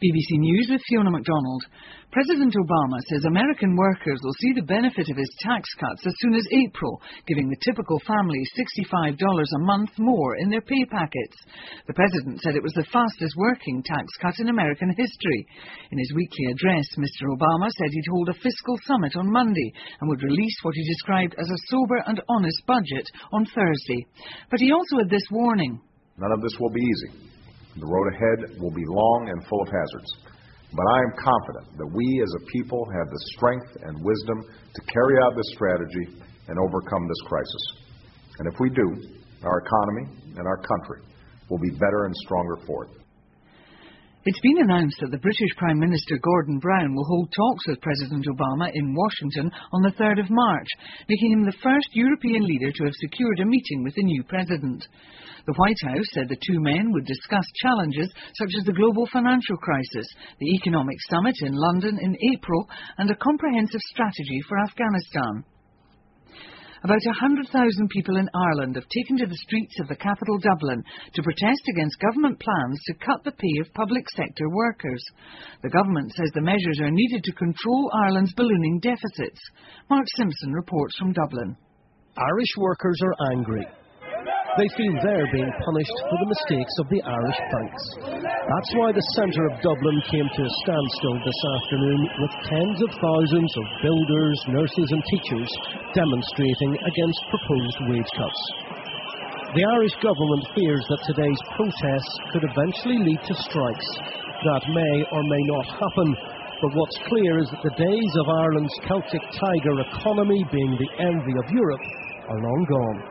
BBC News with Fiona MacDonald. President Obama says American workers will see the benefit of his tax cuts as soon as April, giving the typical family $65 a month more in their pay packets. The president said it was the fastest working tax cut in American history. In his weekly address, Mr. Obama said he'd hold a fiscal summit on Monday and would release what he described as a sober and honest budget on Thursday. But he also had this warning. None of this will be easy. The road ahead will be long and full of hazards. But I am confident that we as a people have the strength and wisdom to carry out this strategy and overcome this crisis. And if we do, our economy and our country will be better and stronger for it. It's been announced that the British Prime Minister Gordon Brown will hold talks with President Obama in Washington on the 3rd of March, making him the first European leader to have secured a meeting with the new president. The White House said the two men would discuss challenges such as the global financial crisis, the economic summit in London in April, and a comprehensive strategy for Afghanistan. About 100,000 people in Ireland have taken to the streets of the capital Dublin to protest against government plans to cut the pay of public sector workers. The government says the measures are needed to control Ireland's ballooning deficits. Mark Simpson reports from Dublin. Irish workers are angry. They feel they're being punished for the mistakes of the Irish banks. That's why the centre of Dublin came to a standstill this afternoon, with tens of thousands of builders, nurses and teachers demonstrating against proposed wage cuts. The Irish government fears that today's protests could eventually lead to strikes. That may or may not happen, but what's clear is that the days of Ireland's Celtic Tiger economy being the envy of Europe are long gone.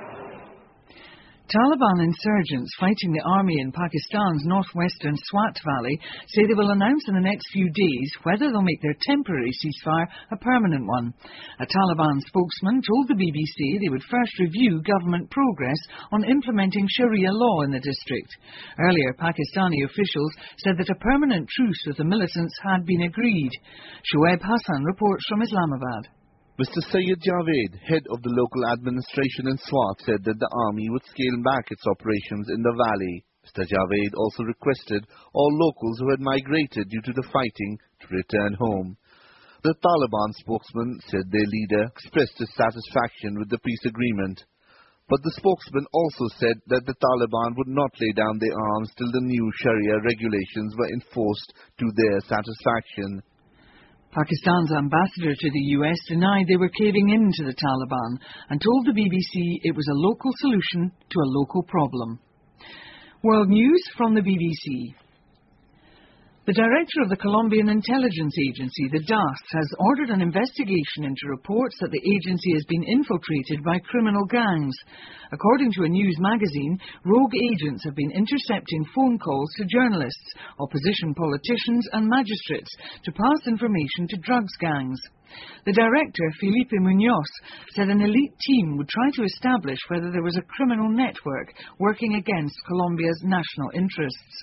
Taliban insurgents fighting the army in Pakistan's northwestern Swat Valley say they will announce in the next few days whether they'll make their temporary ceasefire a permanent one. A Taliban spokesman told the BBC they would first review government progress on implementing Sharia law in the district. Earlier, Pakistani officials said that a permanent truce with the militants had been agreed. Shoaib Hassan reports from Islamabad. Mr. Sayyid Javed, head of the local administration in Swat, said that the army would scale back its operations in the valley. Mr. Javed also requested all locals who had migrated due to the fighting to return home. The Taliban spokesman said their leader expressed dissatisfaction with the peace agreement. But the spokesman also said that the Taliban would not lay down their arms till the new Sharia regulations were enforced to their satisfaction. Pakistan's ambassador to the US denied they were caving in to the Taliban and told the BBC it was a local solution to a local problem. World News from the BBC. The director of the Colombian intelligence agency, the DAS, has ordered an investigation into reports that the agency has been infiltrated by criminal gangs. According to a news magazine, rogue agents have been intercepting phone calls to journalists, opposition politicians and magistrates to pass information to drugs gangs. The director, Felipe Munoz, said an elite team would try to establish whether there was a criminal network working against Colombia's national interests.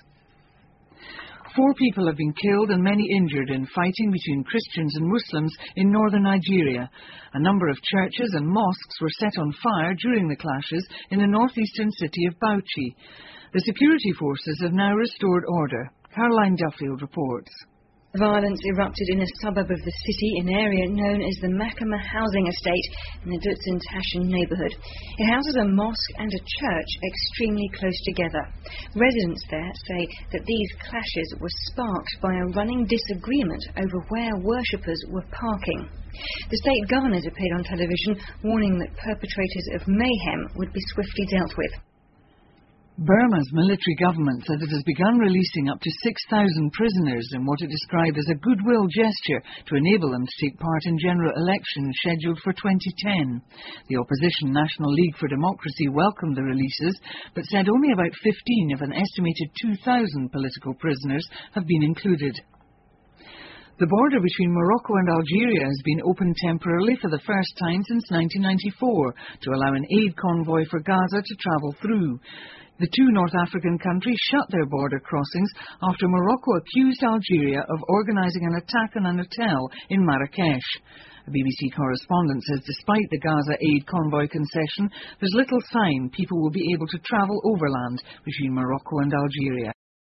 4 people have been killed and many injured in fighting between Christians and Muslims in northern Nigeria. A number of churches and mosques were set on fire during the clashes in the northeastern city of Bauchi. The security forces have now restored order. Caroline Duffield reports. Violence erupted in a suburb of the city, an area known as the Makama housing estate in the Dutsen Tashin neighbourhood. It houses a mosque and a church extremely close together. Residents there say that these clashes were sparked by a running disagreement over where worshippers were parking. The state governors appeared on television, warning that perpetrators of mayhem would be swiftly dealt with. Burma's military government said it has begun releasing up to 6,000 prisoners in what it described as a goodwill gesture to enable them to take part in general elections scheduled for 2010. The opposition National League for Democracy welcomed the releases, but said only about 15 of an estimated 2,000 political prisoners have been included. The border between Morocco and Algeria has been opened temporarily for the first time since 1994 to allow an aid convoy for Gaza to travel through. The 2 North African countries shut their border crossings after Morocco accused Algeria of organising an attack on an hotel in Marrakesh. A BBC correspondent says despite the Gaza aid convoy concession, there's little sign people will be able to travel overland between Morocco and Algeria.